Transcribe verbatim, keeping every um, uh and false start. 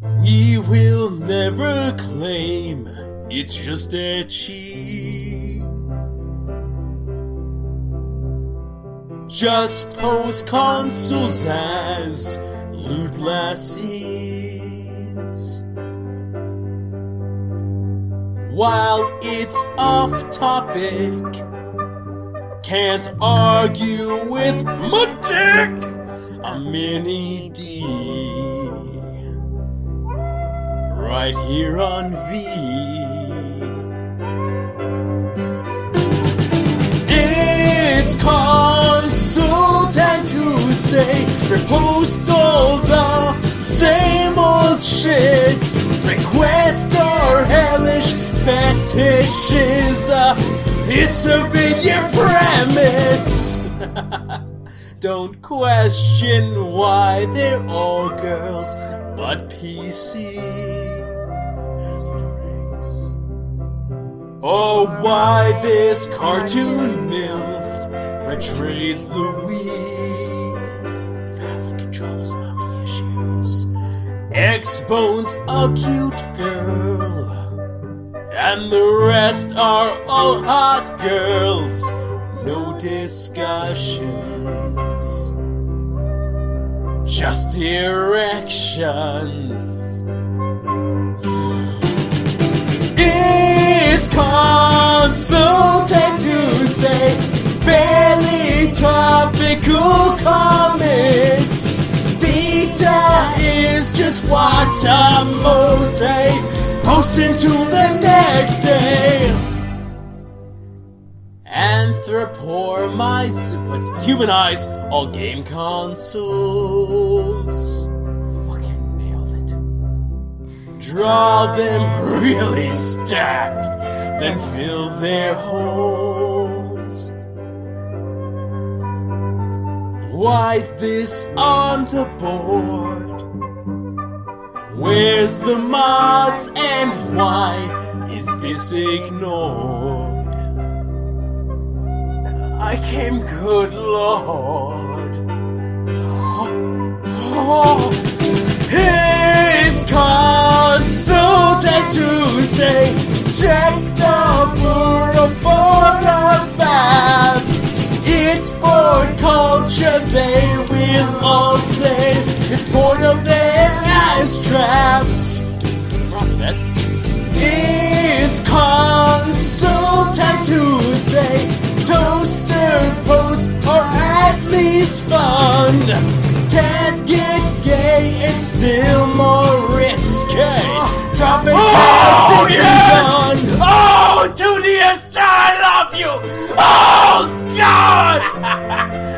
We will never claim it's just etchy. Just post consoles as lewd lassies. While it's off topic, can't argue with Magic, a mini D. Right here on V. It's Consultant Tuesday. Repost all the same old shit. Request our hellish fetishes. Uh, it's a video premise. Don't question why they're all girls, but P C. Or why this cartoon MILF betrays the Wii. Phallic controls mommy issues. X-Bone's a cute girl, and the rest are all hot girls. No discussions, just erections. It's Consultant Tuesday, barely topical comments. Vita is just what a mote, posting to the next day. Anthropomorphize, but humanize all game consoles. Fucking nailed it. Draw them really stacked, then fill their holes. Why's this on the board? Where's the mods and why is this ignored? I came, good lord. Oh, it's Consultant Tuesday. Check the Bureau for a fact. It's board culture, they will all say. It's bored of their ass traps. It's Consultant Tuesday. Toaster post or at least fun. Can't get gay, it's still more risky. Dropping oh, yes! gun. Oh, two D S, I love you! Oh, God!